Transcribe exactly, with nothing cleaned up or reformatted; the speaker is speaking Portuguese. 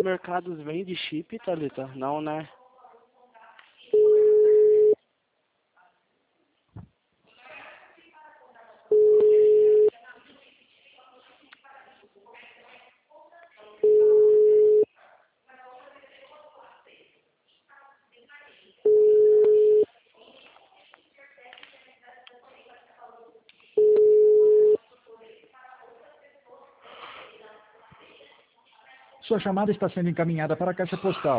mercados vende chip, Thalita? Não, né? Sua chamada está sendo encaminhada para a caixa postal